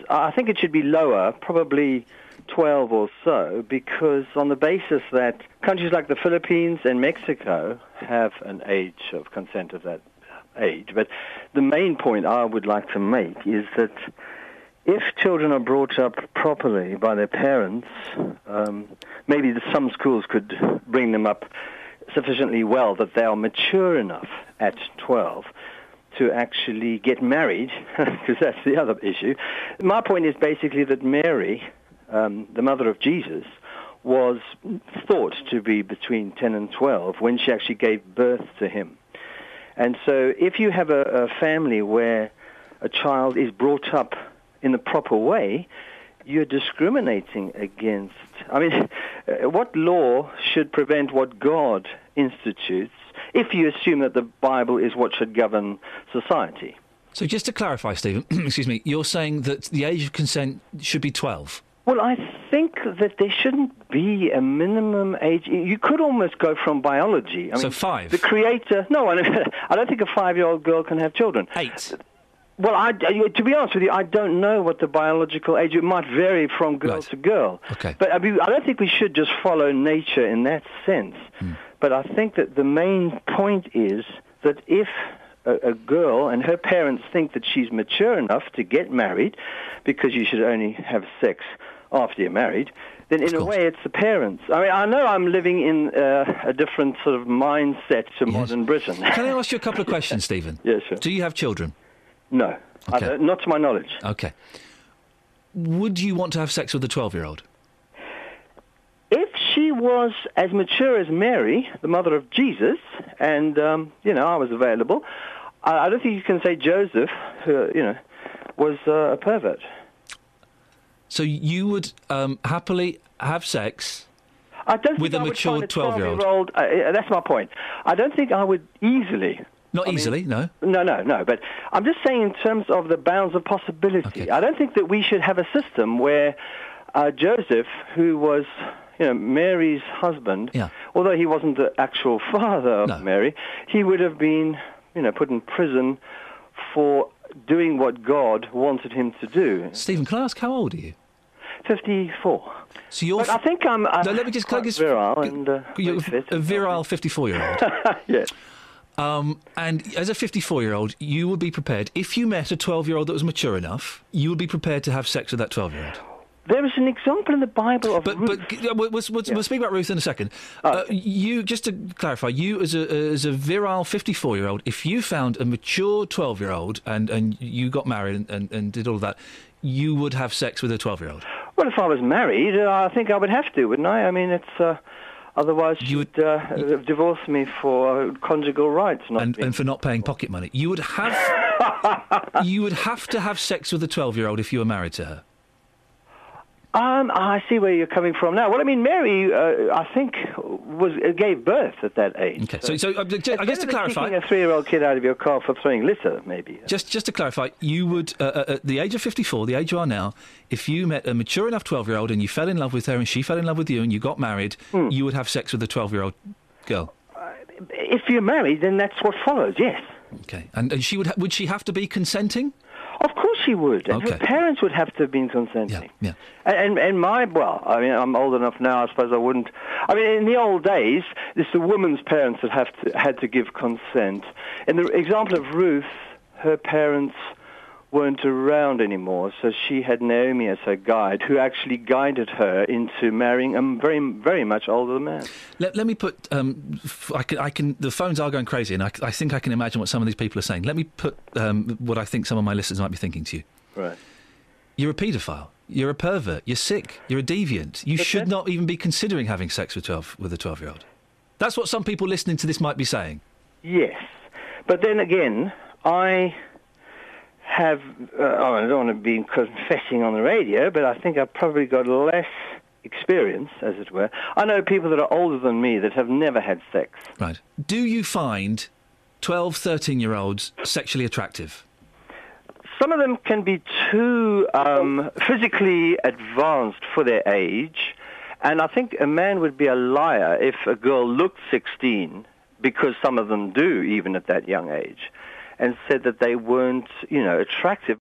I think it should be lower, probably 12 or so, because on the basis that countries like the Philippines and Mexico have an age of consent of that age. But the main point I would like to make is that if children are brought up properly by their parents, maybe some schools could bring them up sufficiently well that they are mature enough at 12 to actually get married, because that's the other issue. My point is basically that Mary, the mother of Jesus, was thought to be between 10 and 12 when she actually gave birth to him. And so if you have a family where a child is brought up in the proper way, you're discriminating against... I mean, what law should prevent what God institutes if you assume that the Bible is what should govern society? So just to clarify, Stephen, excuse me, you're saying that the age of consent should be 12? Well, I think that there shouldn't be a minimum age. You could almost go from biology. So 5? The Creator... No, I don't think a 5-year-old girl can have children. 8? Well, to be honest with you, I don't know what the biological age... It might vary from girl to girl. Okay. But I don't think we should just follow nature in that sense. But I think that the main point is that if a girl and her parents think that she's mature enough to get married, because you should only have sex after you're married, then in a way it's the parents. I mean, I know I'm living in a different sort of mindset to modern Britain. Can I ask you a couple of questions, Stephen? Yes, sure. Do you have children? No. Okay. Not to my knowledge. Okay. Would you want to have sex with a 12-year-old? If she was as mature as Mary, the mother of Jesus, and, I was available, I don't think you can say Joseph, was a pervert. So you would happily have sex with a mature 12-year-old? That's my point. I don't think I would easily... Not easily, no? No. But I'm just saying in terms of the bounds of possibility. Okay. I don't think that we should have a system where Joseph, who was, Mary's husband, although he wasn't the actual father of Mary, he would have been, put in prison for doing what God wanted him to do. Stephen, can I ask how old are you? 54. So you're... But I think I'm let me just virile and you're fit. A virile 54-year-old. Yes. And as a 54-year-old, you would be prepared, if you met a 12-year-old that was mature enough, you would be prepared to have sex with that 12-year-old. There is an example in the Bible of Ruth. But we'll speak about Ruth in a second. You, just to clarify, you as a virile 54-year-old, if you found a mature 12-year-old and you got married and did all of that, you would have sex with a 12-year-old? Well, if I was married, I think I would have to, wouldn't I? I mean, it's... Otherwise, you would divorce me for conjugal rights, and for not paying pocket money. You would have you would have to have sex with a 12-year-old if you were married to her. I see where you're coming from now. Well, I mean, Mary, I think, gave birth at that age. Okay, so I guess to clarify, kicking a 3-year-old kid out of your car for throwing litter, maybe. Just to clarify, you would, at the age of 54, the age you are now, if you met a mature enough 12-year-old and you fell in love with her and she fell in love with you and you got married, you would have sex with a 12-year-old girl. If you're married, then that's what follows. Yes. Okay, and she would she have to be consenting? Of course she would, and her parents would have to have been consenting. Yeah. And I'm old enough now, I suppose I wouldn't... I mean, in the old days, it's the woman's parents that had to give consent. In the example of Ruth, her parents weren't around anymore, so she had Naomi as her guide, who actually guided her into marrying a very, very much older man. Let me put... the phones are going crazy, and I think I can imagine what some of these people are saying. Let me put what I think some of my listeners might be thinking to you. Right. You're a paedophile. You're a pervert. You're sick. You're a deviant. You should not even be considering having sex with a 12-year-old. That's what some people listening to this might be saying. Yes. But then again, I have... I don't want to be confessing on the radio, but I think I've probably got less experience, as it were. I know people that are older than me that have never had sex. Right. Do you find 12, 13-year-olds sexually attractive? Some of them can be too physically advanced for their age, and I think a man would be a liar if a girl looked 16, because some of them do, even at that young age, and said that they weren't, attractive.